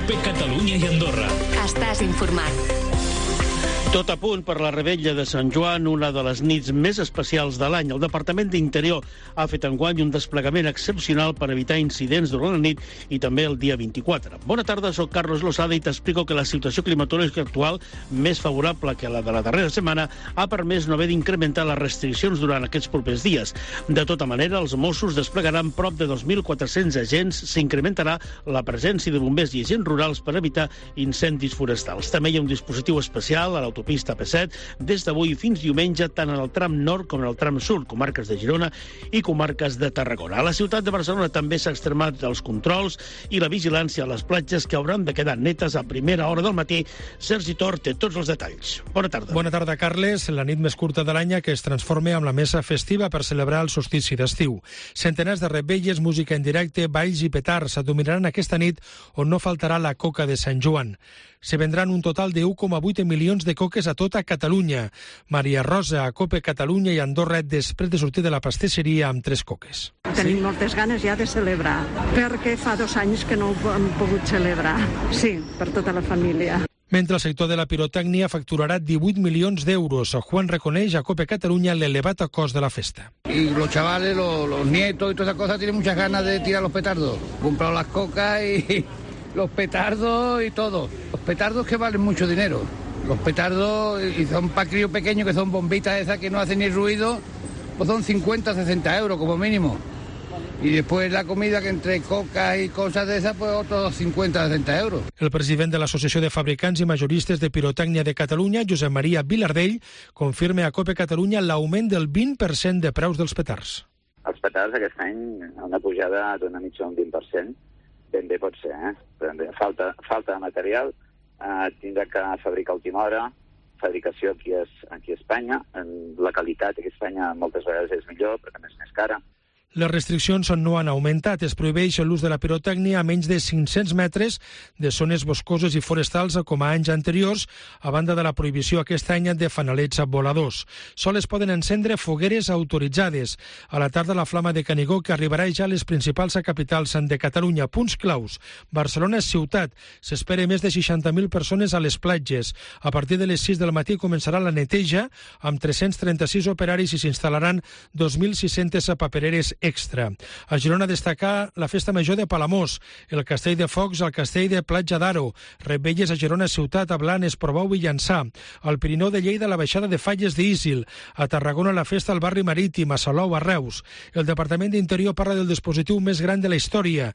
COPE Catalunya i Andorra. Estàs informat. Tot a punt per la revetlla de Sant Joan, una de les nits més especials de l'any. El Departament d'Interior ha fet enguany un desplegament excepcional per evitar incidents durant la nit i també el dia 24. Bona tarda, soc Carlos Losada i t'explico que la situació climatològica actual, més favorable que la de la darrera setmana, ha permès no haver d'incrementar les restriccions durant aquests propers dies. De tota manera, els Mossos desplegaran prop de 2.400 agents, s'incrementarà la presència de bombers i agents rurals per evitar incendis forestals. També hi ha un dispositiu especial a l'autopista P7 des d'avui fins diumenge, tant en el tram nord com en el tram sud, comarques de Girona i comarques de Tarragona. A la ciutat de Barcelona també s'ha extremat els controls i la vigilància a les platges, que hauran de quedar netes a primera hora del matí. Sergi Tor té tots els detalls. Bona tarda. Bona tarda, Carles. La nit més curta de l'any que es transforma amb la mesa festiva per celebrar el solstici d'estiu. Centenars de revetlles, música en directe, balls i petards dominaran aquesta nit, on no faltarà la coca de Sant Joan. Se vendran un total de 1,8 milions de coques a tota Catalunya. Maria Rosa, a COPE Catalunya i Andorra, després de sortir de la pastisseria amb 3 coques. Tenim moltes ganes ja de celebrar, perquè fa 2 anys que no ho hem pogut celebrar. Sí, per tota la família. Mentre el sector de la pirotècnia facturarà 18 milions d'euros. Juan reconeix a COPE Catalunya l'elevat cost de la festa. Y los chavales, los nietos y todas esas cosas tienen muchas ganas de tirar los petardos. Comprar las cocas y los petardos y todo. Los petardos que valen mucho dinero. Los petardos, y son para críos pequeños, que son bombitas esas que no hacen ni ruido, pues son 50 o 60 euros como mínimo. Y después la comida, que entre coca y cosas de esas, pues otros 50 o 60 euros. El president de l'Associació de Fabricants i Majoristes de Pirotècnia de Catalunya, Josep Maria Vilardell, confirma a COPE Catalunya l'augment del 20% de preus dels petards. Els petards aquest any, una pujada d'una mitja d'un 20%, ben bé pot ser, Falta de material, tindrà que fabricar a última hora, fabricació aquí a Espanya, la qualitat aquí a Espanya moltes vegades és millor, però també és més cara. Les restriccions no han augmentat. Es prohibeix l'ús de la pirotècnia a menys de 500 metres de zones boscoses i forestals com a anys anteriors, a banda de la prohibició aquest any de fanalets voladors. Sols poden encendre fogueres autoritzades. A la tarda, la flama de Canigó, que arribarà ja a les principals capitals de Catalunya. Punts claus. Barcelona ciutat. S'espera més de 60.000 persones a les platges. A partir de les 6 del matí començarà la neteja, amb 336 operaris, i s'instal·laran 2.600 papereres extra. A Girona destacar la festa major de Palamós, el castell de Focs, el castell de Platja d'Aro, revetlles a Girona ciutat, a Blanes, Portbou i Llançà, al Pirineu de Lleida la baixada de Falles d'Ísil, a Tarragona la festa al barri marítim, a Salou, a Reus. El Departament d'Interior parla del dispositiu més gran de la història,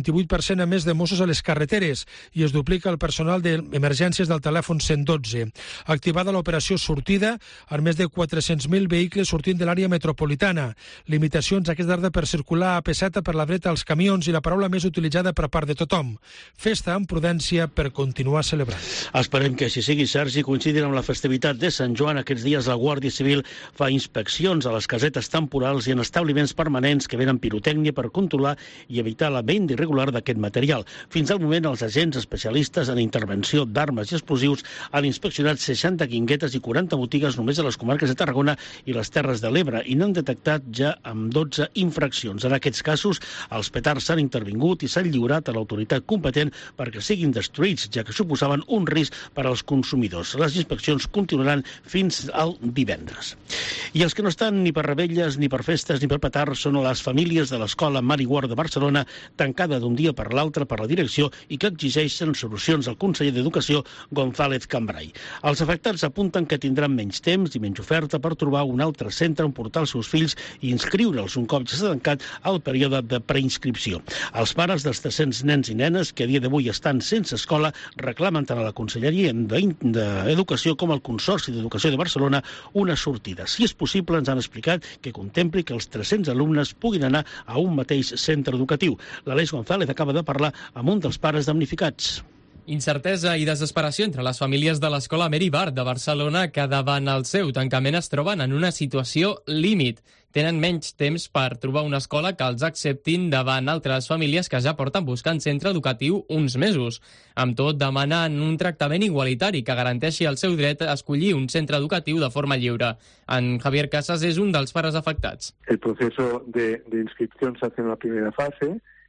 28% a més de Mossos a les carreteres, i es duplica el personal d'emergències del telèfon 112. Activada l'operació Sortida, amb més de 400.000 vehicles sortint de l'àrea metropolitana. Limitacions aquesta tarda per circular a P7 per la dreta als camions i la paraula més utilitzada per part de tothom. Festa amb prudència per continuar celebrant. Esperem que així sigui, Sergi. Coincidint amb la festivitat de Sant Joan, aquests dies la Guàrdia Civil fa inspeccions a les casetes temporals i en establiments permanents que venen pirotècnia per controlar i evitar la venda irregular d'aquest material. Fins al moment, els agents especialistes en intervenció d'armes i explosius han inspeccionat 60 guinguetes i 40 botigues només a les comarques de Tarragona i les Terres de l'Ebre i n'han detectat ja amb 12 infraccions. En aquests casos, els petards s'han intervingut i s'han lliurat a l'autoritat competent perquè siguin destruïts, ja que suposaven un risc per als consumidors. Les inspeccions continuaran fins al divendres. I els que no estan ni per revetlles, ni per festes, ni per petards són les famílies de l'Escola Mari Ward de Barcelona, tancada d'un dia per l'altre per la direcció i que exigeixen solucions al conseller d'Educació, González Cambray. Els afectats apunten que tindran menys temps i menys oferta per trobar un altre centre on portar els seus fills i inscriure'ls un cop ja s'ha tancat el període de preinscripció. Els pares dels 300 nens i nenes que a dia d'avui estan sense escola reclamen tant a la Conselleria d'Educació com al Consorci d'Educació de Barcelona una sortida. Si és possible, ens han explicat que contempli que els 300 alumnes puguin anar a un mateix centre educatiu. L'Aleix González acaba de parlar amb un dels pares damnificats. Incertesa i desesperació entre les famílies de l'Escola Mary Ward de Barcelona que davant el seu tancament es troben en una situació límit. Tenen menys temps per trobar una escola que els acceptin davant altres famílies que ja porten buscant centre educatiu uns mesos. Amb tot, demanen un tractament igualitari que garanteixi el seu dret a escollir un centre educatiu de forma lliure. En Javier Casas és un dels pares afectats. El proceso de inscripción se hace en la primera fase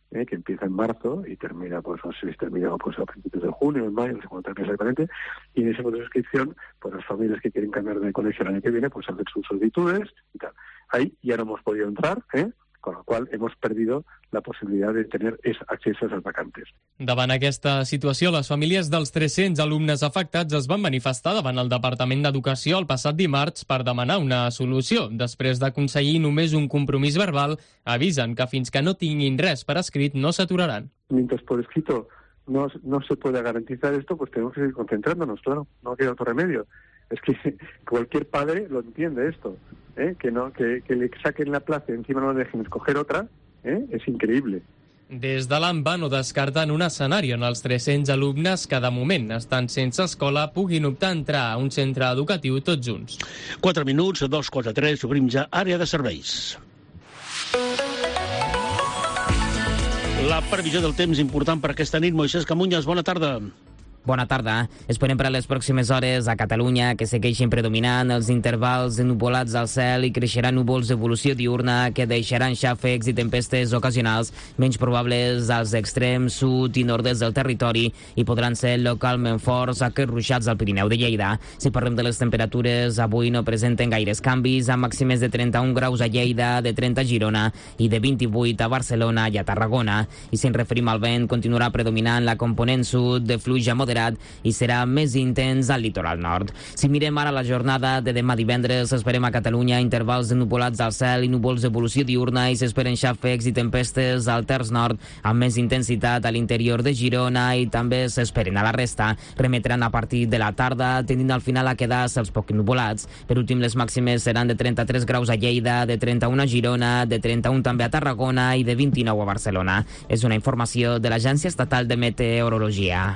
que empieza en marzo y termina, pues no sé si termina pues, a principios de junio, en mayo, no sé cuándo termina exactamente, y en ese proceso de inscripción, pues las familias que quieren cambiar de colegio el año que viene, pues hacen sus solicitudes y tal. Ahí ya no hemos podido entrar, con lo qual hemos perdido la possibilitat de tenir accés a les vacantes. Davant aquesta situació, les famílies dels 300 alumnes afectats es van manifestar davant el Departament d'Educació el passat dimarts per demanar una solució. Després d'aconseguir només un compromís verbal, avisen que fins que no tinguin res per escrit no s'aturaran. Mientras por escrito no se pueda garantizar esto, pues tenemos que seguir concentrándonos, claro, no queda otro remedio. Es que cualquier padre lo entiende esto, que le saquen la plaza y encima no le dejen escoger otra, és increïble. Des de l'AMBA no descarten un escenari on els 300 alumnes que de moment estan sense escola puguin optar a entrar a un centre educatiu tots junts. 4 minuts, 2:43, obrim ja àrea de serveis. La previsió del temps important per aquesta nit. Moisès Camunyes, bona tarda. Bona tarda. Esperem per a les pròximes hores a Catalunya que segueixin predominant els intervals nuvolats al cel i creixeran núvols d'evolució diurna que deixaran xàfecs i tempestes ocasionals menys probables als extrems sud i nord-est del territori i podran ser localment forts aquests ruixats al Pirineu de Lleida. Si parlem de les temperatures, avui no presenten gaires canvis, amb màximes de 31 graus a Lleida, de 30 a Girona i de 28 a Barcelona i a Tarragona. I si ens referim al vent, continuarà predominant la component sud de fluix a moderat i serà més intens al litoral nord. Si mirem ara la jornada de demà divendres, esperem a Catalunya intervals de nuvolats al cel i núvols d'evolució diurna i s'esperen xàfecs i tempestes al terç nord amb més intensitat a l'interior de Girona i també s'esperen a la resta. Remetran a partir de la tarda, tendint al final a quedar cels poc nuvolats. Per últim, les màximes seran de 33 graus a Lleida, de 31 a Girona, de 31 també a Tarragona i de 29 a Barcelona. És una informació de l'Agència Estatal de Meteorologia.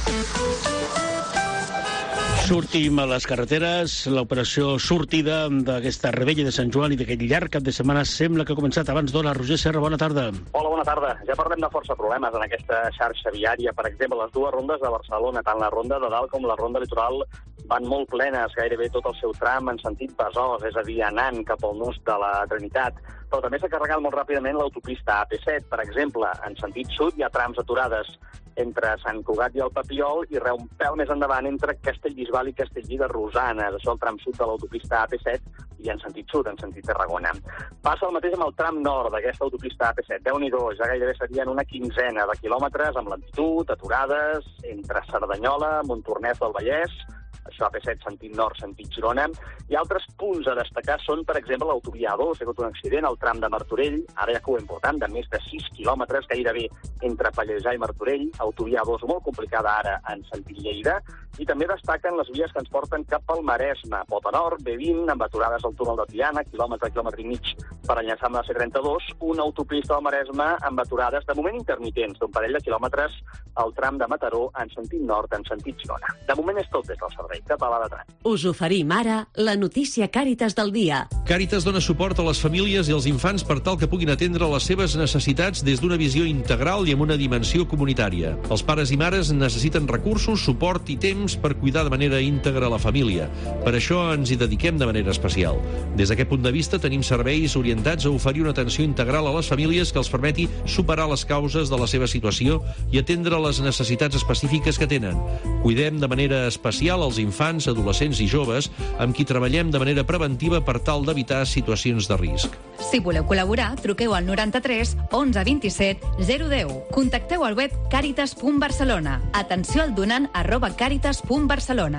Sortim a les carreteres. L'operació sortida d'aquesta rebella de Sant Joan i d'aquest llarg cap de setmana sembla que ha començat abans d'hora. Roger Serra, bona tarda. Hola, bona tarda. Ja parlem de força problemes en aquesta xarxa viària. Per exemple, les dues rondes de Barcelona, tant la ronda de dalt com la ronda litoral, van molt plenes, gairebé tot el seu tram en sentit Besòs, és a dir, anant cap al nus de la Trinitat. Però també s'ha carregat molt ràpidament l'autopista AP7. Per exemple, en sentit sud hi ha trams aturades entre Sant Cugat i el Papiol i un pèl més endavant entre Castellbisbal i Castellví de Rosanes. Això el tram sud de l'autopista AP7 i en sentit sud, en sentit Tarragona. Passa el mateix amb el tram nord d'aquesta autopista AP7. Déu-n'hi-do, ja gairebé serien una quinzena de quilòmetres amb lentitud, aturades, entre Cerdanyola, Montornès del Vallès, això AP7 sentit nord, sentit Girona, i altres punts a destacar són, per exemple, l'autovia A2, ha hagut un accident al tram de Martorell, ara ja que ho important, de més de 6 quilòmetres, gairebé entre Pallejà i Martorell, autovia A2 molt complicada ara en sentit Lleida, i també destaquen les vies que ens porten cap al Maresme, Pota Nord, B20, amb aturades al túnel de Tiana, quilòmetre i mig per enllaçar amb la C32, una autopista al Maresme amb aturades de moment intermitents d'un parell de quilòmetres al tram de Mataró en sentit nord, en sentit Girona. De moment és tot des del servei català de trànsit. Us oferim ara la notícia Càritas del dia. Càritas dona suport a les famílies i als infants per tal que puguin atendre les seves necessitats des d'una visió integral i amb una dimensió comunitària. Els pares i mares necessiten recursos, suport i temps per cuidar de manera íntegra la família. Per això ens hi dediquem de manera especial. Des d'aquest punt de vista tenim serveis orientats a oferir una atenció integral a les famílies que els permeti superar les causes de la seva situació i atendre les necessitats específiques que tenen. Cuidem de manera especial els infants, adolescents i joves amb qui treballem de manera preventiva per tal d'evitar situacions de risc. Si voleu col·laborar, truqueu al 93 11 27 010. Contacteu al web caritas.barcelona. Atenció al donant @caritas.barcelona.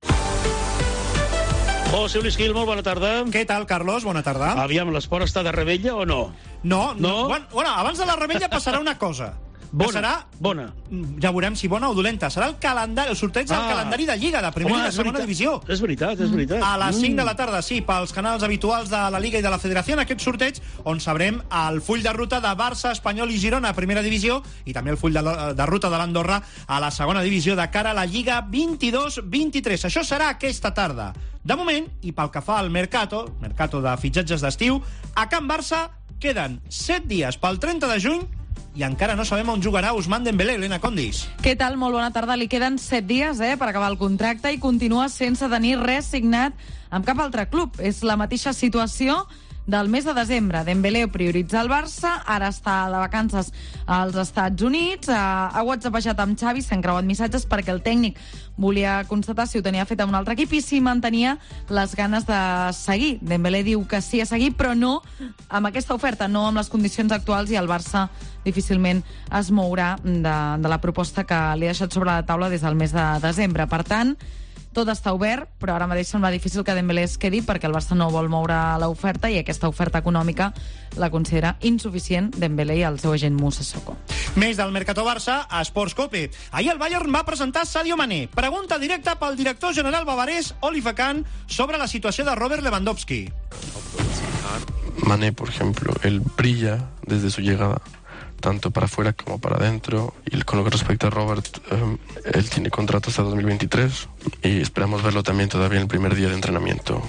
José Luis Gil, molt bona tarda. Què tal, Carlos? Bona tarda. Aviam, l'esport està de rebella o no? No. Bueno, abans de la rebella passarà una cosa. Bona. Ja veurem si bona o dolenta. Serà el calendari, el sorteig del calendari de Lliga, de primera i de segona divisió. És veritat. A les 5 de la tarda, sí, pels canals habituals de la Liga i de la Federació, en aquest sorteig, on sabrem el full de ruta de Barça, Espanyol i Girona a primera divisió, i també el full de ruta de l'Andorra a la segona divisió de cara a la Lliga 22-23. Això serà aquesta tarda. De moment, i pel que fa al mercato de fitxatges d'estiu, a Can Barça queden 7 dies pel 30 de juny i encara no sabem on jugarà Ousmane Dembélé. Elena Condis. Què tal? Molt bona tarda. Li queden 7 dies per acabar el contracte i continua sense tenir res signat amb cap altre club. És la mateixa situació del mes de desembre. Dembélé prioritza el Barça, ara està de vacances als Estats Units, ha whatsappejat amb Xavi, s'han creuat missatges perquè el tècnic volia constatar si ho tenia fet amb un altre equip i si mantenia les ganes de seguir. Dembélé diu que sí a seguir, però no amb aquesta oferta, no amb les condicions actuals, i el Barça difícilment es mourà de la proposta que li ha deixat sobre la taula des del mes de desembre. Per tant, tot està obert, però ara mateix sembla difícil que Dembélé es quedi perquè el Barça no vol moure l'oferta i aquesta oferta econòmica la considera insuficient Dembélé i el seu agent Moussa Sissoko. Més del Mercato Barça a Sports Cope. Ahir el Bayern va presentar Sadio Mané. Pregunta directa pel director general bavarès Oliver Kahn sobre la situació de Robert Lewandowski. Mané, por ejemplo, él brilla desde su llegada, tanto para afuera como para adentro. Y con lo que respecta a Robert, él tiene contrato hasta 2023 y esperamos verlo también todavía en el primer día de entrenamiento.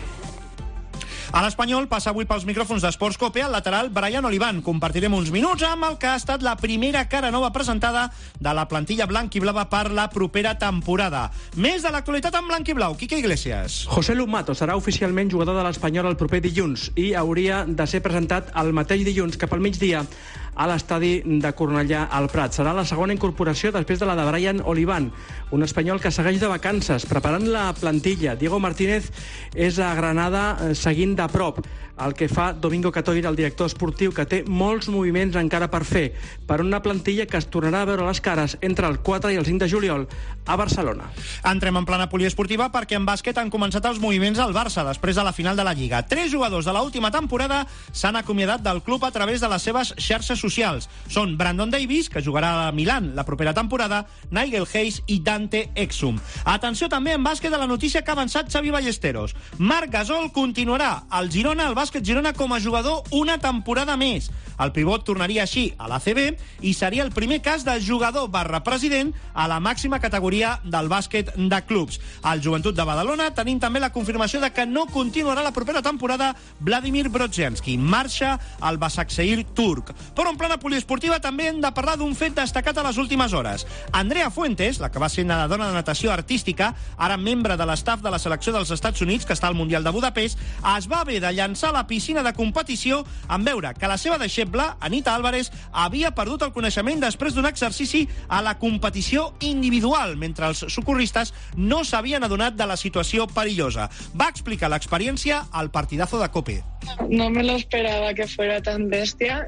A l'Espanyol passa avui pels micròfons d'Esports Cope el lateral Brian Olivan. Compartirem uns minuts amb el que ha estat la primera cara nova presentada de la plantilla blanc i blava per la propera temporada. Més de l'actualitat en blanc i blau. Quique Iglesias. José Lu Mato serà oficialment jugador de l'Espanyol el proper dilluns i hauria de ser presentat el mateix dilluns cap al migdia a l'estadi de Cornellà al Prat. Serà la segona incorporació després de la de Brian Olivan, un espanyol que segueix de vacances, preparant la plantilla. Diego Martínez és a Granada seguint de prop el que fa Domingo Catoira, el director esportiu, que té molts moviments encara per fer per una plantilla que es tornarà a veure les cares entre el 4 i el 5 de juliol a Barcelona. Entrem en plana poliesportiva perquè en bàsquet han començat els moviments al Barça després de la final de la Lliga. 3 jugadors de l'última temporada s'han acomiadat del club a través de les seves xarxes socials. Són Brandon Davis, que jugarà a Milán la propera temporada, Nigel Hayes i Dante Exum. Atenció també en bàsquet a la notícia que ha avançat Xavi Ballesteros. Marc Gasol continuarà al Girona, al Bàsquet Girona, com a jugador una temporada més. El pivot tornaria així a l'ACB i seria el primer cas de jugador / president a la màxima categoria del bàsquet de clubs. Al Joventut de Badalona tenim també la confirmació de que no continuarà la propera temporada Vladimir Brodzianski. Marxa al Başakşehir turc. Però en plana poliesportiva també hem de parlar d'un fet destacat a les últimes hores. Andrea Fuentes, la que va ser nedadora de natació artística, ara membre de l'estaf de la selecció dels Estats Units, que està al Mundial de Budapest, es va haver de llançar a la piscina de competició en veure que la seva deixebla, Anita Álvarez, havia perdut el coneixement després d'un exercici a la competició individual, mentre els socorristes no s'havien adonat de la situació perillosa. Va explicar l'experiència al partidazo de COPE. No me lo esperaba que fuera tan bestia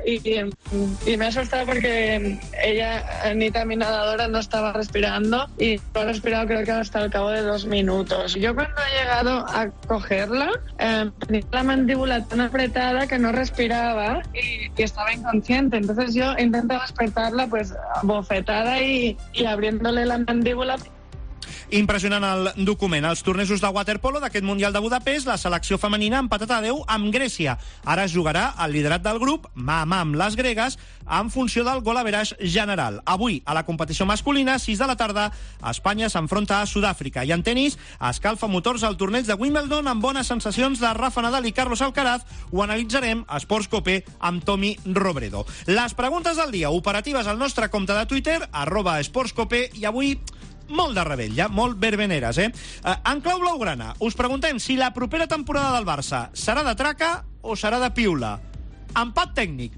y me ha asustado porque ella, Anita, mi nadadora, no estaba respirando y lo ha respirado creo que hasta el cabo de 2 minutos. Yo cuando he llegado a cogerla tenía la mandíbula tan apretada que no respiraba y estaba inconsciente. Entonces yo intento despertarla pues bofetada y abriéndole la mandíbula. Impressionant el document. Als tornejos de waterpolo d'aquest Mundial de Budapest, la selecció femenina ha empatat a 10 amb Grècia. Ara es jugarà el liderat del grup, mà a mà amb les gregues, en funció del gol average general. Avui, a la competició masculina, 6 de la tarda, Espanya s'enfronta a Sud-àfrica. I en tenis, escalfa motors al torneig de Wimbledon amb bones sensacions de Rafa Nadal i Carlos Alcaraz. Ho analitzarem a Esports Cope amb Tomi Robredo. Les preguntes del dia, operatives al nostre compte de Twitter, @esportscope, i avui molt de rebella, molt verbeneres, En clau blaugrana, us preguntem si la propera temporada del Barça serà de traca o serà de piula. Empat tècnic,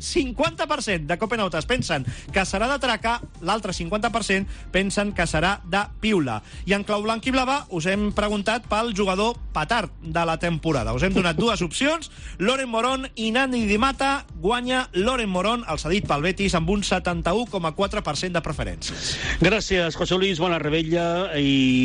50% de copenautes pensen que serà de traca, l'altre 50% pensen que serà de piula. I en clau blanc i blava us hem preguntat pel jugador petard de la temporada. Us hem donat dues opcions, Loren Morón i Nani Di Mata. Guanya Loren Morón, el cedit pel Betis, amb un 71,4% de preferències. Gràcies, José Luis, bona rebella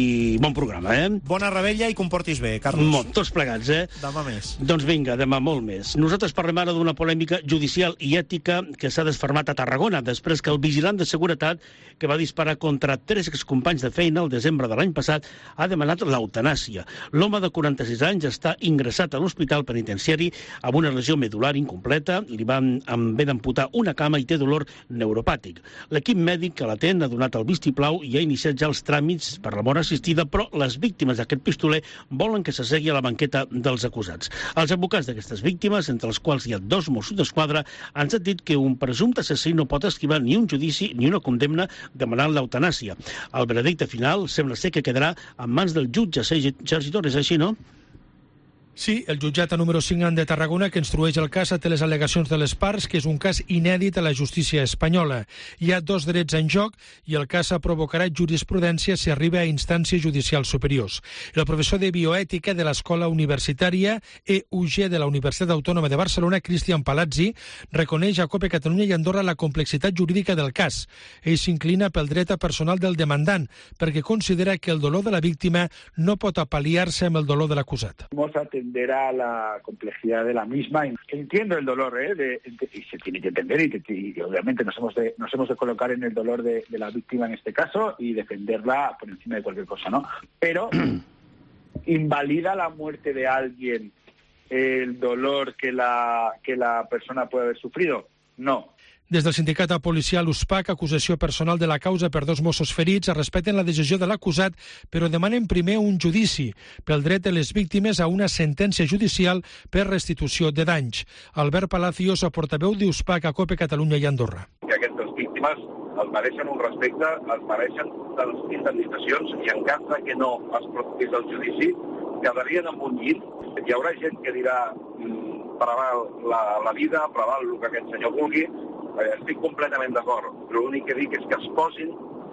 i bon programa, Bona rebella i comportis bé, Carlos. Tots plegats, Demà més. Doncs vinga, demà molt més. Nosaltres parlem ara d'una polèmica judicial i ètica que s'ha desfermat a Tarragona després que el vigilant de seguretat que va disparar contra 3 excompanys de feina el desembre de l'any passat ha demanat l'eutanàsia. L'home de 46 anys està ingressat a l'hospital penitenciari amb una lesió medular incompleta i li van haver d'amputar una cama i té dolor neuropàtic. L'equip mèdic que l'atén ha donat el vistiplau i ha iniciat ja els tràmits per la mort assistida, però les víctimes d'aquest pistoler volen que s'assegui a la banqueta dels acusats. Els advocats d'aquestes víctimes, entre els quals hi ha 2 Mossos d'Esquadra, ens han dit que un presumpte assassí no pot esquivar ni un judici ni una condemna demanant l'eutanàsia. El veredicte final sembla ser que quedarà en mans del jutge Sergi Torres, així, no? Sí, el jutjat número 5 de Tarragona, que instrueix el cas, té les al·legacions de les parts, que és un cas inèdit a la justícia espanyola. Hi ha 2 drets en joc i el cas provocarà jurisprudència si arriba a instàncies judicials superiors. El professor de bioètica de l'Escola Universitària EUG de la Universitat Autònoma de Barcelona, Cristian Palazzi, reconeix a COPE Catalunya i Andorra la complexitat jurídica del cas. Ell s'inclina pel dret personal del demandant, perquè considera que el dolor de la víctima no pot apal·liar-se amb el dolor de l'acusat. A la complejidad de la misma. Entiendo el dolor, y se tiene que entender y obviamente nos hemos de colocar en el dolor de la víctima en este caso y defenderla por encima de cualquier cosa, ¿no? Pero ¿invalida la muerte de alguien el dolor que la persona puede haber sufrido? No. Des del sindicat policial USPAC, acusació personal de la causa per 2 Mossos ferits, respecten la decisió de l'acusat, però demanen primer un judici pel dret de les víctimes a una sentència judicial per restitució de danys. Albert Palacios, portaveu d'USPAC a COPE Catalunya i Andorra. Que aquestes víctimes es mereixen un respecte, es mereixen les indemnitzacions i en cas de que no es produís el judici, quedarien amb un llit. Hi haurà gent que dirà preval la vida, preval el que aquest senyor vulgui. Estic completament d'acord, però l'únic que dic és que es posin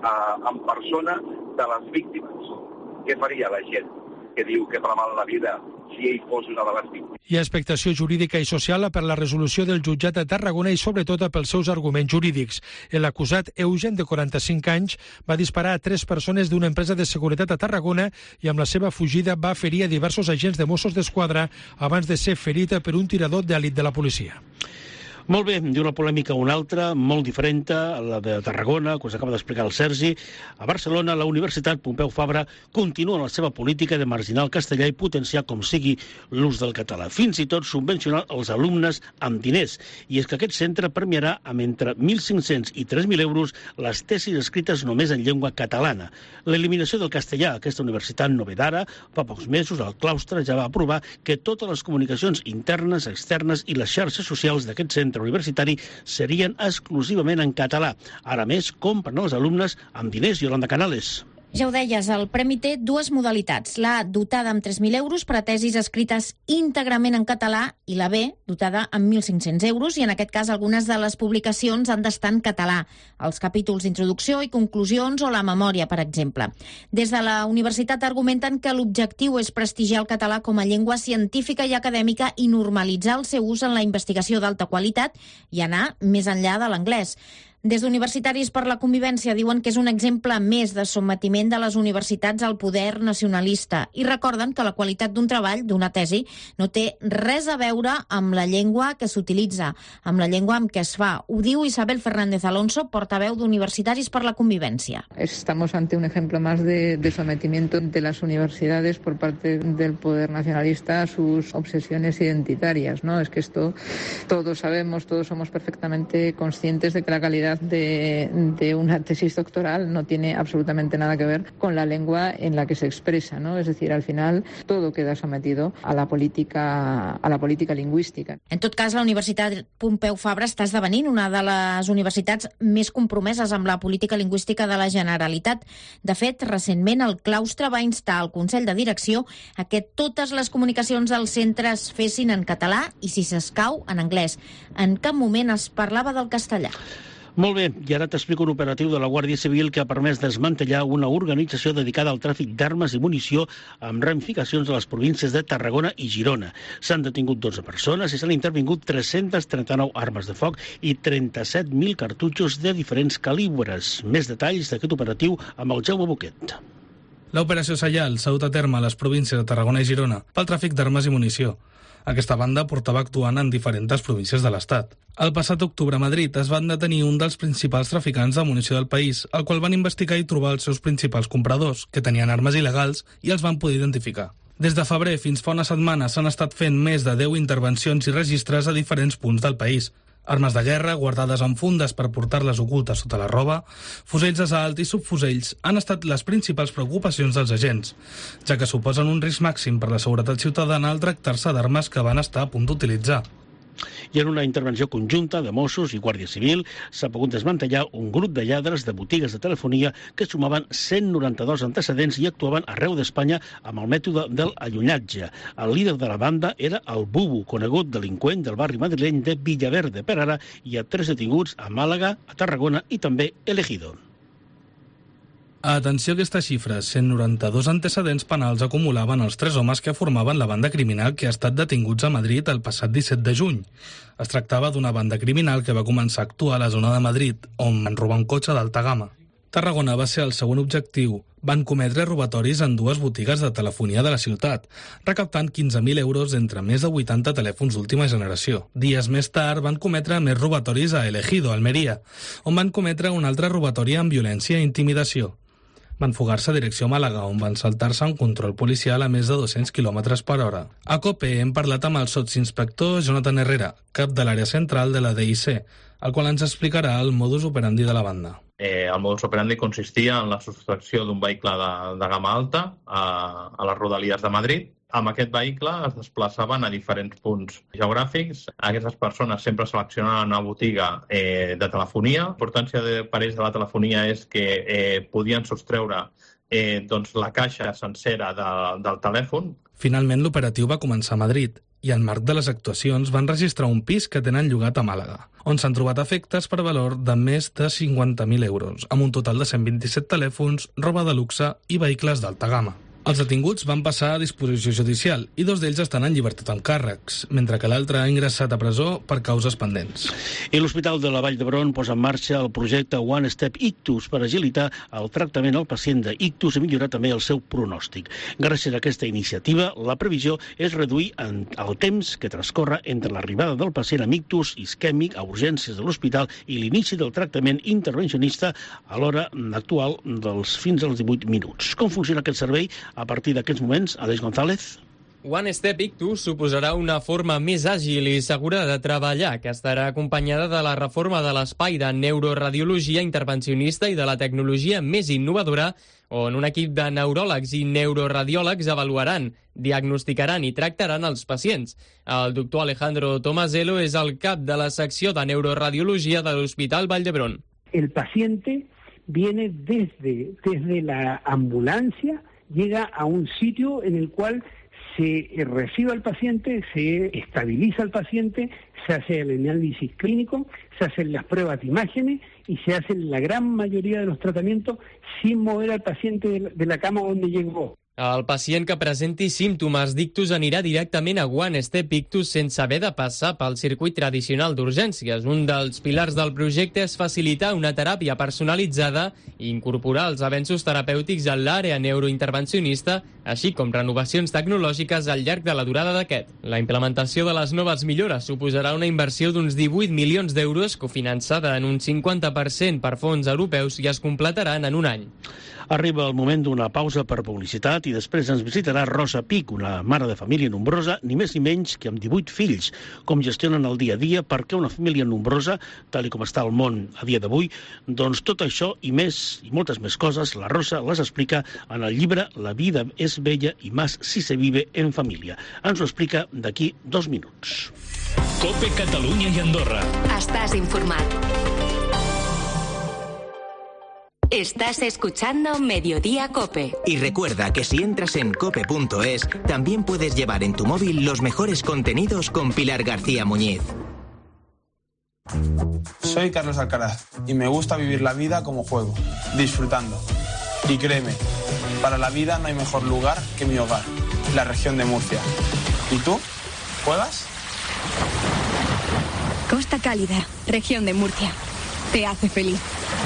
en persona de les víctimes. Què faria la gent que diu que preval la vida si ell fos una de les víctimes? Hi ha expectació jurídica i social per la resolució del jutjat de Tarragona i sobretot pels seus arguments jurídics. L'acusat Eugen, de 45 anys, va disparar a 3 persones d'una empresa de seguretat a Tarragona i amb la seva fugida va ferir a diversos agents de Mossos d'Esquadra abans de ser ferit per un tirador d'elit de la policia. Molt bé, d'una polèmica a una altra, molt diferent, la de Tarragona, que us acaba d'explicar el Sergi. A Barcelona, la Universitat Pompeu Fabra continua la seva política de marginar el castellà i potenciar com sigui l'ús del català, fins i tot subvencionar els alumnes amb diners. I és que aquest centre premiarà amb entre 1.500 i 3.000 euros les tesis escrites només en llengua catalana. L'eliminació del castellà a aquesta universitat no ve d'ara. Fa pocs mesos el claustre ja va aprovar que totes les comunicacions internes, externes i les xarxes socials d'aquest centre universitari serien exclusivament en català. Ara més, compren els alumnes amb diners. Yolanda Canales. Ja ho deies, el premi té 2 modalitats. La A, dotada amb 3.000 euros per a tesis escrites íntegrament en català, i la B, dotada amb 1.500 euros, i en aquest cas algunes de les publicacions han d'estar en català. Els capítols d'introducció i conclusions o la memòria, per exemple. Des de la universitat argumenten que l'objectiu és prestigiar el català com a llengua científica i acadèmica i normalitzar el seu ús en la investigació d'alta qualitat i anar més enllà de l'anglès. Des d'Universitaris per la Convivència diuen que és un exemple més de sotmetiment de les universitats al poder nacionalista i recorden que la qualitat d'un treball, d'una tesi, no té res a veure amb la llengua que s'utilitza, amb la llengua amb què es fa. Ho diu Isabel Fernández Alonso, portaveu d'Universitaris per la Convivència. Estamos ante un ejemplo más de sometimiento de las universidades por parte del poder nacionalista a sus obsesiones identitarias, ¿no? Es que esto todos sabemos, todos somos perfectamente conscientes de que la calidad de una tesis doctoral no tiene absolutamente nada que ver con la lengua en la que se expresa, ¿no? Es decir, al final todo queda sometido a la política lingüística. En tot cas, la Universitat Pompeu Fabra està esdevenint una de les universitats més compromeses amb la política lingüística de la Generalitat. De fet, recentment el claustre va instar al Consell de Direcció a que totes les comunicacions dels centres fessin en català i, si s'escau, en anglès. En cap moment es parlava del castellà. Molt bé, i ara t'explico un operatiu de la Guàrdia Civil que ha permès desmantellar una organització dedicada al tràfic d'armes i munició amb ramificacions a les províncies de Tarragona i Girona. S'han detingut 12 persones i s'han intervingut 339 armes de foc i 37.000 cartutxos de diferents calibres. Més detalls d'aquest operatiu amb el Jaume Boquet. L'operació Sallal s'ha dut a terme a les províncies de Tarragona i Girona pel tràfic d'armes i munició. Aquesta banda portava actuant en diferents províncies de l'Estat. El passat octubre a Madrid es van detenir un dels principals traficants de munició del país, el qual van investigar i trobar els seus principals compradors, que tenien armes il·legals, i els van poder identificar. Des de febrer fins fa una setmana s'han estat fent més de 10 intervencions i registres a diferents punts del país. Armes de guerra, guardades en fundes per portar-les ocultes sota la roba, fusells d'assalt i subfusells han estat les principals preocupacions dels agents, ja que suposen un risc màxim per la seguretat ciutadana al tractar-se d'armes que van estar a punt d'utilitzar. I en una intervenció conjunta de Mossos i Guàrdia Civil s'ha pogut desmantellar un grup de lladres de botigues de telefonia que sumaven 192 antecedents i actuaven arreu d'Espanya amb el mètode del allunatge. El líder de la banda era el Bubu, conegut delinqüent del barri madrileny de Villaverde per ara, i ha 3 detinguts a Màlaga, a Tarragona i també Elegido. Atenció a aquesta xifra, 192 antecedents penals acumulaven els 3 homes que formaven la banda criminal que ha estat detinguts a Madrid el passat 17 de juny. Es tractava d'una banda criminal que va començar a actuar a la zona de Madrid, on van robar un cotxe d'alta gamma. Tarragona va ser el segon objectiu. Van cometre robatoris en 2 botigues de telefonia de la ciutat, recaptant 15.000 euros entre més de 80 telèfons d'última generació. Dies més tard van cometre més robatoris a Elegido, Almeria, on van cometre un altre robatori amb violència i intimidació. Van fugar-se a direcció a Màlaga, on van saltar-se un control policial a més de 200 km per hora. A COPE hem parlat amb el sotsinspector Jonathan Herrera, cap de l'àrea central de la DIC, el qual ens explicarà el modus operandi de la banda. El modus operandi consistia en la sostracció d'un vehicle de gamma alta a les rodalies de Madrid. Amb aquest vehicle es desplaçaven a diferents punts geogràfics. Aquestes persones sempre seleccionaven una botiga de telefonia. La importància per ells de la telefonia és que podien sostreure la caixa sencera del telèfon. Finalment, l'operatiu va començar a Madrid i en marc de les actuacions van registrar un pis que tenen llogat a Màlaga, on s'han trobat efectes per valor de més de 50.000 euros, amb un total de 127 telèfons, roba de luxe i vehicles d'alta gamma. Els detinguts van passar a disposició judicial i 2 d'ells estan en llibertat amb càrrecs, mentre que l'altre ha ingressat a presó per causes pendents. I l'Hospital de la Vall d'Hebron posa en marxa el projecte One Step Ictus per agilitar el tractament al pacient d'ictus i millorar també el seu pronòstic. Gràcies a aquesta iniciativa, la previsió és reduir el temps que transcorre entre l'arribada del pacient amb ictus isquèmic a urgències de l'hospital i l'inici del tractament intervencionista a l'hora actual dels fins als 18 minuts. Com funciona aquest servei? A partir d'aquests moments, Aleix González. One Step Ictus suposarà una forma més àgil i segura de treballar, que estarà acompanyada de la reforma de l'espai de neuroradiologia intervencionista i de la tecnologia més innovadora, on un equip de neuròlegs i neuroradiòlegs avaluaran, diagnosticaran i tractaran els pacients. El doctor Alejandro Tomaselo és el cap de la secció de neuroradiologia de l'Hospital Vall d'Hebron. El paciente viene desde la ambulancia, llega a un sitio en el cual se recibe al paciente, se estabiliza al paciente, se hace el análisis clínico, se hacen las pruebas de imágenes y se hacen la gran mayoría de los tratamientos sin mover al paciente de la cama donde llegó. El pacient que presenti símptomes d'ictus anirà directament a One Step Ictus sense haver de passar pel circuit tradicional d'urgències. Un dels pilars del projecte és facilitar una teràpia personalitzada i incorporar els avenços terapèutics en l'àrea neurointervencionista, així com renovacions tecnològiques al llarg de la durada d'aquest. La implementació de les noves millores suposarà una inversió d'uns 18 milions d'euros cofinançada en un 50% per fons europeus i es completaran en un any. Arriba el moment d'una pausa per publicitat i després ens visitarà Rosa Pic, una mare de família nombrosa, ni més ni menys que amb 18 fills. Com gestionen el dia a dia, per què una família nombrosa, tal com està el món a dia d'avui, doncs tot això i més, i moltes més coses, la Rosa les explica en el llibre La vida és bella i más si se vive en família. Ens ho explica d'aquí 2 minuts. COPE Catalunya i Andorra. Estàs informat. Estás escuchando Mediodía COPE. Y recuerda que si entras en cope.es, también puedes llevar en tu móvil los mejores contenidos con Pilar García Muñiz. Soy Carlos Alcaraz y me gusta vivir la vida como juego, disfrutando. Y créeme, para la vida no hay mejor lugar que mi hogar, la región de Murcia. ¿Y tú? ¿Juegas? Costa Cálida, región de Murcia. Te hace feliz.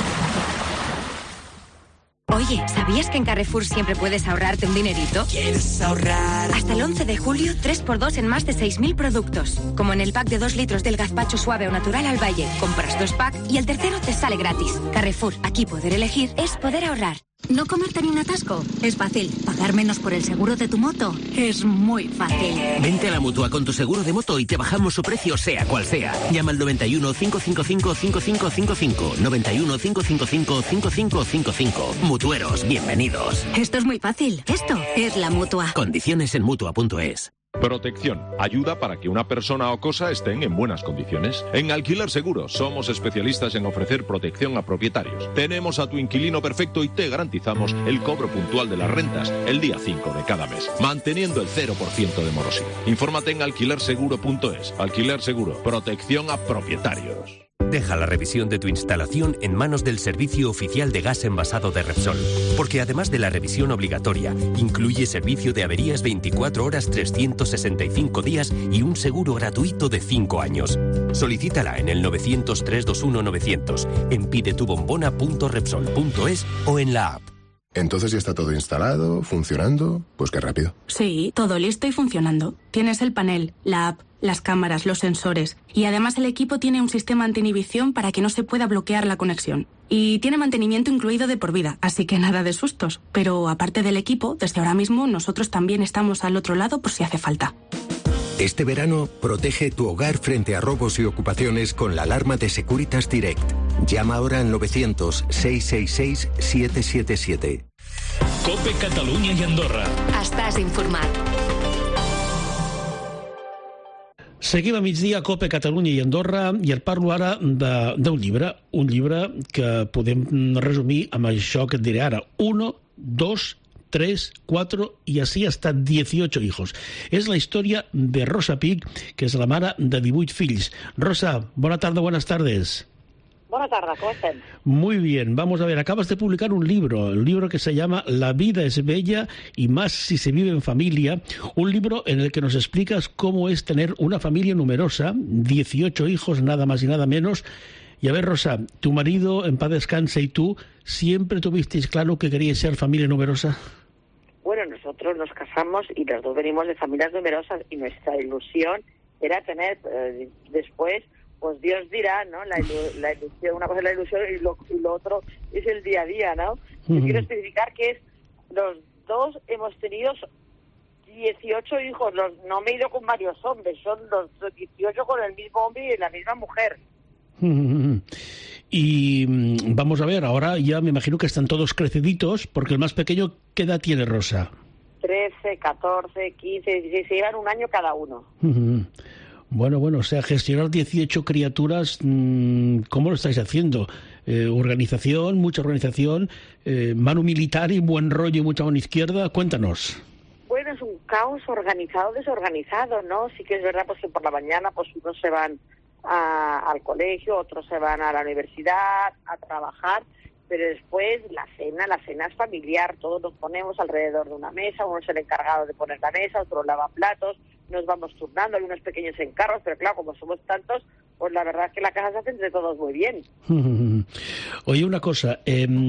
Oye, ¿sabías que en Carrefour siempre puedes ahorrarte un dinerito? ¿Quieres ahorrar? Hasta el 11 de julio, 3x2 en más de 6.000 productos. Como en el pack de 2 litros del gazpacho suave o natural al Valle. Compras 2 packs y el tercero te sale gratis. Carrefour, aquí poder elegir es poder ahorrar. ¿No comerte ni un atasco? Es fácil. ¿Pagar menos por el seguro de tu moto? Es muy fácil. Vente a la Mutua con tu seguro de moto y te bajamos su precio sea cual sea. Llama al 91 555 5555. 91 555 5555. Mutueros, bienvenidos. Esto es muy fácil. Esto es la Mutua. Condiciones en Mutua.es. Protección. Ayuda para que una persona o cosa estén en buenas condiciones. En Alquiler Seguro somos especialistas en ofrecer protección a propietarios. Tenemos a tu inquilino perfecto y te garantizamos el cobro puntual de las rentas el día 5 de cada mes, manteniendo el 0% de morosidad. Infórmate en alquilerseguro.es. Alquiler Seguro. Protección a propietarios. Deja la revisión de tu instalación en manos del Servicio Oficial de Gas Envasado de Repsol, porque además de la revisión obligatoria, incluye servicio de averías 24 horas 365 días y un seguro gratuito de 5 años. Solicítala en el 900-321-900, en pidetubombona.repsol.es o en la app. Entonces ya está todo instalado, funcionando. Pues qué rápido. Sí, todo listo y funcionando. Tienes el panel, la app, las cámaras, los sensores. Y además el equipo tiene un sistema anti-inhibición para que no se pueda bloquear la conexión. Y tiene mantenimiento incluido de por vida, así que nada de sustos. Pero aparte del equipo, desde ahora mismo nosotros también estamos al otro lado por si hace falta. Este verano, protege tu hogar frente a robos y ocupaciones con la alarma de Securitas Direct. Llama ahora al 900-666-777. COPE Catalunya i Andorra. Estàs informat. Seguim a migdia a COPE Catalunya i Andorra i et parlo ara d'un llibre, que podem resumir amb això que et diré ara. 1, 2, 3, 4 y así hasta 18 hijos. Es la historia de Rosa Pic, que es la mare de 18 fills. Rosa, buenas tardes. Buenas tardes, ¿cómo están? Muy bien, vamos a ver, acabas de publicar un libro que se llama La vida es bella y más si se vive en familia, un libro en el que nos explicas cómo es tener una familia numerosa, 18 hijos, nada más y nada menos. Y a ver, Rosa, tu marido, en paz descanse, y tú, ¿siempre tuvisteis claro que queríais ser familia numerosa? Bueno, nosotros nos casamos y los dos venimos de familias numerosas y nuestra ilusión era tener después, pues Dios dirá, ¿no? La ilusión, una cosa es la ilusión y lo otro es el día a día, ¿no? Yo quiero especificar que los dos hemos tenido 18 hijos, no me he ido con varios hombres, son los 18 con el mismo hombre y la misma mujer. Y vamos a ver, ahora ya me imagino que están todos creciditos, porque el más pequeño, ¿qué edad tiene, Rosa? 13, 14, 15, 16, se llevan un año cada uno. Bueno, o sea, gestionar 18 criaturas, ¿cómo lo estáis haciendo? Mucha organización, mano militar y buen rollo y mucha mano izquierda, cuéntanos. Bueno, es un caos organizado, desorganizado, ¿no? Sí que es verdad pues que por la mañana pues unos se van al colegio, otros se van a la universidad, a trabajar, pero después la cena es familiar, todos nos ponemos alrededor de una mesa, uno es el encargado de poner la mesa, otro lava platos, nos vamos turnando, hay unos pequeños encargos, pero claro, como somos tantos, pues la verdad es que la casa se hace entre todos muy bien. Oye, una cosa,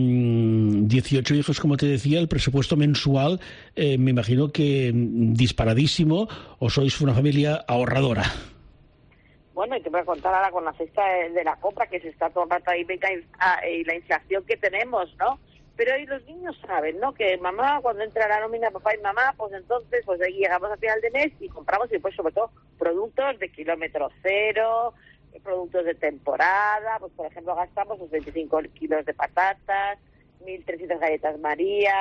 18 hijos, como te decía, el presupuesto mensual, me imagino que disparadísimo, o sois una familia ahorradora. Bueno, y te voy a contar ahora con la cesta de la compra, que se está todo el rato ahí, y la inflación que tenemos, ¿no? Pero ahí los niños saben, ¿no? Que mamá, cuando entra la nómina, papá y mamá, pues entonces, pues ahí llegamos a final de mes y compramos, y después sobre todo, productos de kilómetro cero, productos de temporada, pues por ejemplo gastamos pues 25 kilos de patatas, 1.300 galletas María,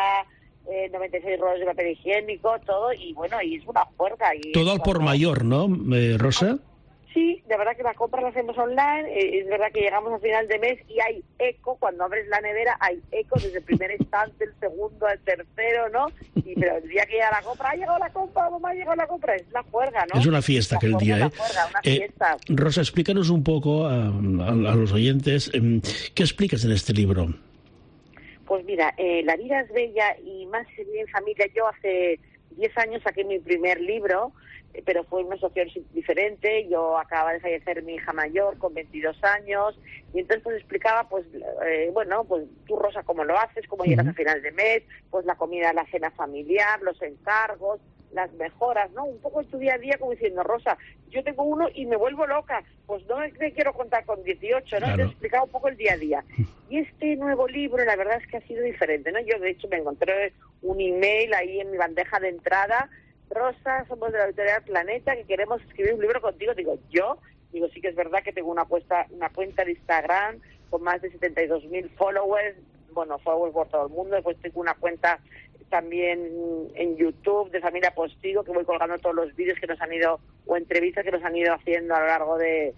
96 rollos de papel higiénico, todo, y bueno, y es una fuerza. Y todo al por mayor, ¿no, Rosa? Sí, de verdad que la compra la hacemos online, es verdad que llegamos a final de mes y hay eco, cuando abres la nevera hay eco desde el primer instante, el segundo, el tercero, ¿no? Pero el día que llega la compra, ha llegado la compra, mamá, ha llegado la compra, es la juerga, ¿no? Es una fiesta aquel día, ¿eh? Una fiesta. Rosa, explícanos un poco a los oyentes, ¿qué explicas en este libro? Pues mira, La vida es bella y más se vive en familia. Yo hace 10 años saqué mi primer libro, pero fue una situación diferente. Yo acababa de fallecer mi hija mayor con 22 años y entonces pues explicaba pues bueno, pues tú, Rosa, cómo lo haces, cómo llegas a final de mes, pues la comida, la cena familiar, los encargos, las mejoras, ¿no? Un poco en tu día a día, como diciendo, Rosa, yo tengo uno y me vuelvo loca, pues no me quiero contar con 18, ¿no? Claro. Te explicaba un poco el día a día. Y este nuevo libro, la verdad es que ha sido diferente, ¿no? Yo, de hecho, me encontré un email ahí en mi bandeja de entrada: Rosa, somos de la editorial Planeta, que queremos escribir un libro contigo. Digo, sí que es verdad que tengo una cuenta de Instagram con más de 72.000 followers, bueno, followers por todo el mundo. Después tengo una cuenta también en YouTube de Familia Postigo, que voy colgando todos los vídeos que nos han ido, o entrevistas que nos han ido haciendo a lo largo de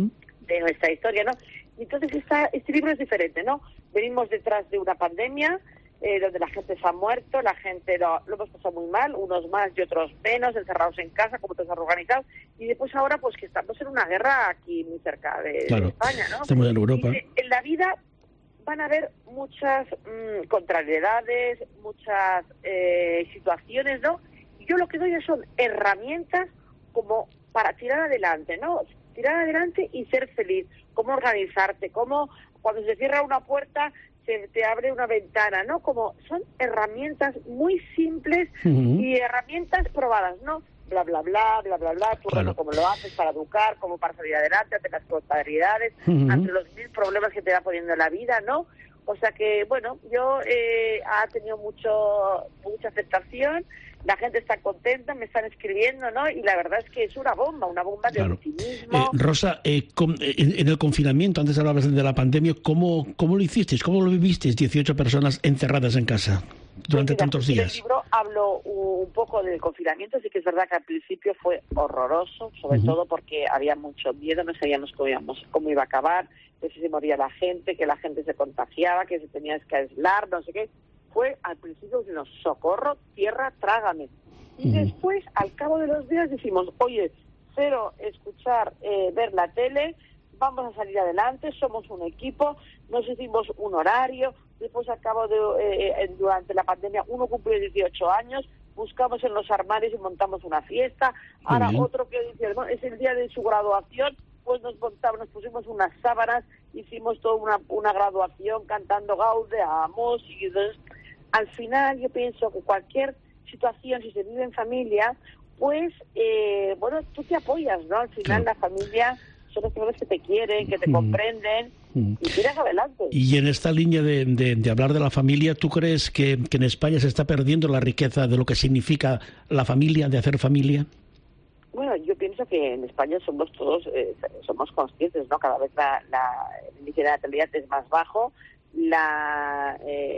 nuestra historia, ¿no? Y entonces este libro es diferente, ¿no? Venimos detrás de una pandemia, donde la gente se ha muerto, la gente lo hemos pasado muy mal, unos más y otros menos, encerrados en casa, como todos organizados, y después ahora pues que estamos en una guerra aquí muy cerca de España, ¿no? Estamos en Europa. En la vida van a haber muchas contrariedades, muchas situaciones, ¿no? Y yo lo que doy son herramientas como para tirar adelante, ¿no? Tirar adelante y ser feliz, cómo organizarte, cómo cuando se cierra una puerta te abre una ventana, ¿no? Como son herramientas muy simples y herramientas probadas, ¿no? Bla, bla, bla, bla, bla, bla, tú cómo lo haces para educar, cómo para salir adelante ante las contrariedades, ante los 1000 problemas que te va poniendo la vida, ¿no? O sea que, bueno, yo ha tenido mucha aceptación, la gente está contenta, me están escribiendo, ¿no? Y la verdad es que es una bomba de optimismo. Rosa, en el confinamiento, antes hablabas de la pandemia, ¿cómo lo hicisteis? ¿Cómo lo vivisteis 18 personas encerradas en casa durante tantos días? En el libro hablo un poco del confinamiento, sí que es verdad que al principio fue horroroso, sobre todo porque había mucho miedo, no sabíamos cómo iba a acabar, que si se moría la gente, que la gente se contagiaba, que se tenía que aislar, no sé qué. Fue al principio de socorro, tierra, trágame. Y después, al cabo de los días, decimos, oye, cero escuchar, ver la tele, vamos a salir adelante, somos un equipo, nos hicimos un horario, después al cabo durante la pandemia, uno cumplió 18 años, buscamos en los armarios y montamos una fiesta, ahora otro que dice, bueno, es el día de su graduación, pues nos pusimos unas sábanas, hicimos toda una graduación cantando Gaudeamos, y entonces, al final yo pienso que cualquier situación, si se vive en familia, pues, bueno, tú te apoyas, ¿no? Al final la familia son las personas que te quieren, que te comprenden, y tiras adelante. Y en esta línea de hablar de la familia, ¿tú crees que en España se está perdiendo la riqueza de lo que significa la familia, de hacer familia? Bueno, yo pienso que en España somos todos, somos conscientes, ¿no? Cada vez el índice de natalidad es más bajo, la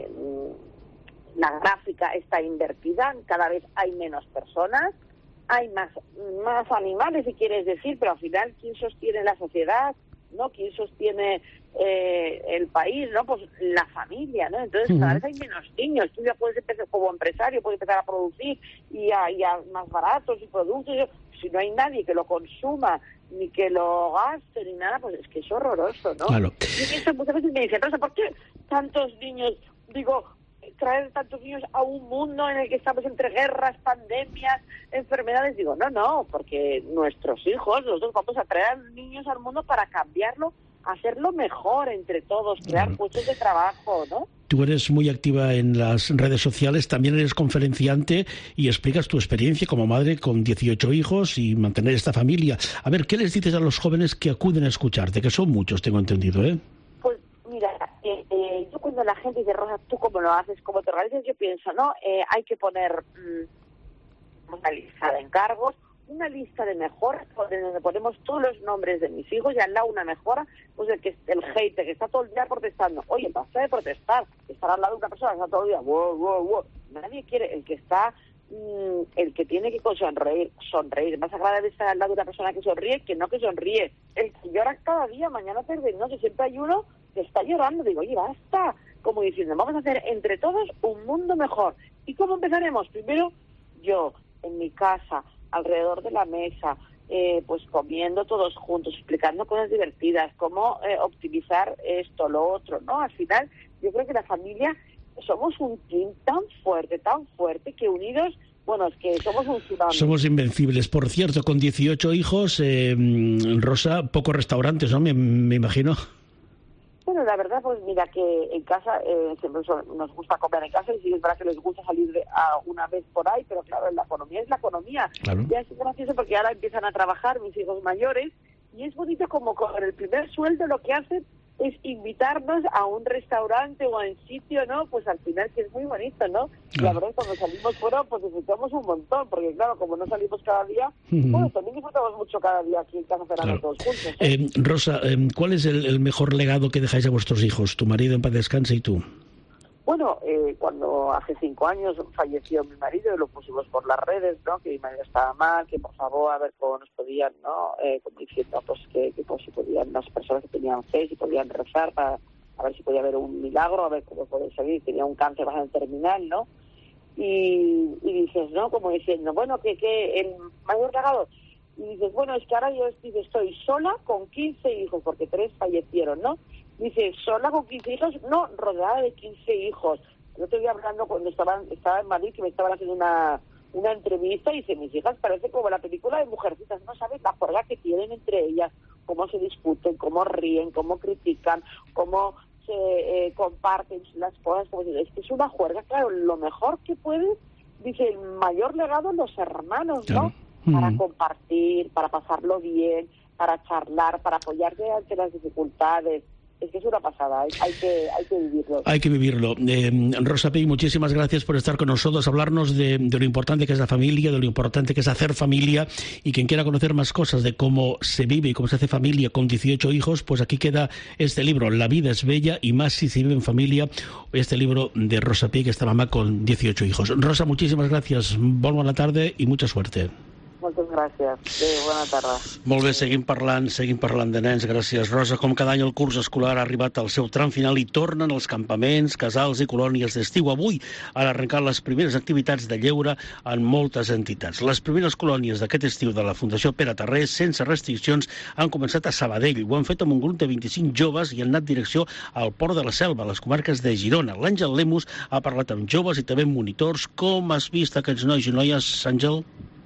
gráfica está invertida, cada vez hay menos personas, hay más animales, si quieres decir, pero al final, ¿quién sostiene la sociedad? ¿No? ¿Quién sostiene el país? ¿No? Pues la familia, ¿no? Entonces cada vez hay menos niños, tú ya puedes empezar como empresario, puedes empezar a producir y a más baratos y productos, si no hay nadie que lo consuma, ni que lo gaste, ni nada, pues es que es horroroso, ¿no? Claro. Yo pienso, muchas veces me dicen, Rosa, ¿por qué tantos niños, traer tantos niños a un mundo en el que estamos entre guerras, pandemias, enfermedades? Digo, no, porque nuestros hijos, nosotros vamos a traer a los niños al mundo para cambiarlo, hacerlo mejor entre todos, crear puestos de trabajo, ¿no? Tú eres muy activa en las redes sociales, también eres conferenciante y explicas tu experiencia como madre con 18 hijos y mantener esta familia. A ver, ¿qué les dices a los jóvenes que acuden a escucharte? Que son muchos, tengo entendido, ¿eh? Pues mira, yo cuando la gente dice, Rosa, ¿tú cómo lo haces? ¿Cómo te organizas? Yo pienso, ¿no? Hay que poner una lista de encargos, una lista de mejoras, donde ponemos todos los nombres de mis hijos y al lado una mejora, pues el hater que está todo el día protestando. Oye, basta de protestar, estar al lado de una persona que está todo el día, wow. Nadie quiere, el que tiene que sonreír. Más agradable estar al lado de una persona que sonríe que no que sonríe. El que llora cada día, mañana pierde, no sé, siempre hay uno que está llorando. Digo, oye, basta. Como diciendo, vamos a hacer entre todos un mundo mejor. ¿Y cómo empezaremos? Primero, yo, en mi casa, alrededor de la mesa, pues comiendo todos juntos, explicando cosas divertidas, cómo optimizar esto, lo otro, ¿no? Al final, yo creo que la familia somos un team tan fuerte, que unidos, bueno, es que somos un tsunami. Somos invencibles. Por cierto, con 18 hijos, Rosa, pocos restaurantes, ¿no? Me imagino. Bueno, la verdad, pues mira que en casa siempre nos gusta comer en casa y sí es verdad que les gusta salir una vez por ahí, pero claro, la economía es la economía. Claro. Ya es gracioso porque ahora empiezan a trabajar mis hijos mayores y es bonito como con el primer sueldo lo que hacen es invitarnos a un restaurante o a un sitio, ¿no? Pues al final que es muy bonito, ¿no? Y la verdad cuando salimos fuera pues disfrutamos un montón, porque claro, como no salimos cada día, bueno, también disfrutamos mucho cada día aquí en casa cenando todos juntos. Rosa, ¿cuál es el mejor legado que dejáis a vuestros hijos? Tu marido en paz descanse y tú. Bueno, cuando hace 5 años falleció mi marido y lo pusimos por las redes, ¿no? Que mi marido estaba mal, que por favor a ver cómo nos podían, ¿no? Como diciendo, pues que pues, si podían las personas que tenían fe, si podían rezar para a ver si podía haber un milagro, a ver cómo podía salir. Tenía un cáncer bastante terminal, ¿no? Y dices, ¿no? Como diciendo, bueno, que el mayor legado. Y dices, bueno, es que ahora yo estoy sola con 15 hijos, porque 3 fallecieron, ¿no? Dice, sola con 15 hijos, no, rodeada de 15 hijos. Yo te voy hablando cuando estaba en Madrid, que me estaban haciendo una entrevista, y dice, mis hijas parece como la película de Mujercitas, no sabes la juerga que tienen entre ellas, cómo se discuten, cómo ríen, cómo critican, cómo se comparten las cosas, como es que es una juerga, claro, lo mejor que puede, dice, el mayor legado los hermanos, ¿no? Para compartir, para pasarlo bien, para charlar, para apoyarse ante las dificultades. Es que es una pasada, hay que vivirlo. Hay que vivirlo. Rosa Pi, muchísimas gracias por estar con nosotros, hablarnos de lo importante que es la familia, de lo importante que es hacer familia, y quien quiera conocer más cosas de cómo se vive y cómo se hace familia con 18 hijos, pues aquí queda este libro, La vida es bella y más si se vive en familia, este libro de Rosa Pi, que está mamá con 18 hijos. Rosa, muchísimas gracias, bona tarda i mucha suerte. Moltes gràcies. Bona tarda. Molt bé, seguim parlant de nens. Gràcies, Rosa. Com cada any el curs escolar ha arribat al seu tram final i tornen els campaments, casals i colònies d'estiu. Avui han arrencat les primeres activitats de lleure en moltes entitats. Les primeres colònies d'aquest estiu de la Fundació Pere Tarrés, sense restriccions, han començat a Sabadell. Ho han fet amb un grup de 25 joves i han anat direcció al Port de la Selva, a les comarques de Girona. L'Àngel Lemus ha parlat amb joves i també amb monitors. Com has vist aquests nois i noies, Àngel?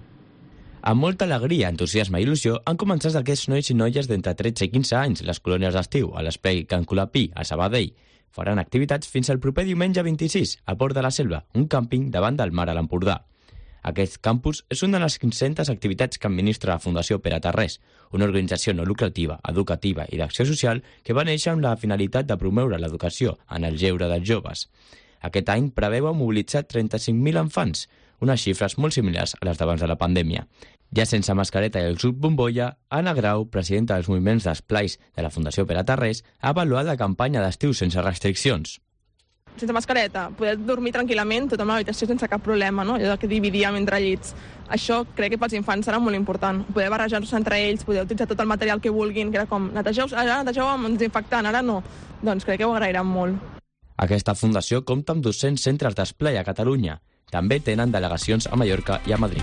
Amb molta alegria, entusiasme i il·lusió han començat aquests nois i noies d'entre 13 i 15 anys les colònies d'estiu a l'Esplai Can Colapí, a Sabadell. Faran activitats fins al proper diumenge 26 a Port de la Selva, un càmping davant del mar a l'Empordà. Aquest campus és una de les 500 activitats que administra la Fundació Pere Tarrés, una organització no lucrativa, educativa i d'acció social que va néixer amb la finalitat de promoure l'educació en el lleure dels joves. Aquest any preveu mobilitzar 35.000 infants, unes xifres molt similars a les d'abans de la pandèmia. Ja sense mascareta i el grup Bombolla, Anna Grau, presidenta dels moviments d'esplais de la Fundació Pere Tarrés, ha avaluat la campanya d'estiu sense restriccions. Sense mascareta, poder dormir tranquil·lament, tothom a l'habitació sense cap problema, no? Allò que dividíem entre llits. Això crec que pels infants serà molt important. Poder barrejar-se entre ells, poder utilitzar tot el material que vulguin, que era com, netegeu amb desinfectant, ara no. Doncs crec que ho agrairan molt. Aquesta fundació compta amb 200 centres d'esplai a Catalunya. També tenen delegacions a Mallorca i a Madrid.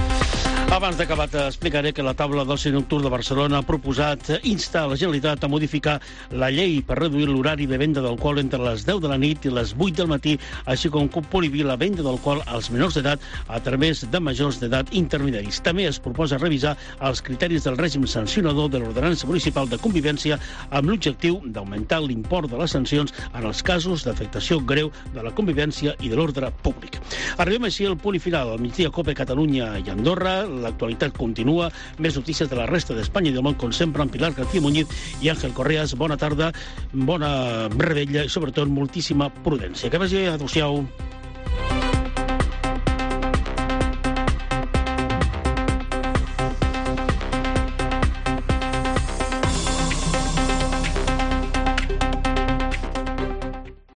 Abans d'acabar t'explicaré que la taula d'oci nocturn de Barcelona ha proposat instar la Generalitat a modificar la llei per reduir l'horari de venda d'alcohol entre les 10 de la nit i les 8 del matí, així com prohibir la venda d'alcohol als menors d'edat a través de majors d'edat intermediaris. També es proposa revisar els criteris del règim sancionador de l'Ordenança Municipal de Convivència amb l'objectiu d'augmentar l'import de les sancions en els casos d'afectació greu de la convivència i de l'ordre públic. Arribem així al punt final. Al migdia COPE Catalunya i Andorra. L'actualitat continua. Més notícies de la resta d'Espanya i del món, com sempre, amb Pilar García Muñiz i Àngel Correas. Bona tarda, bona revetlla i, sobretot, moltíssima prudència. Que vagi bé. Adéu-siau.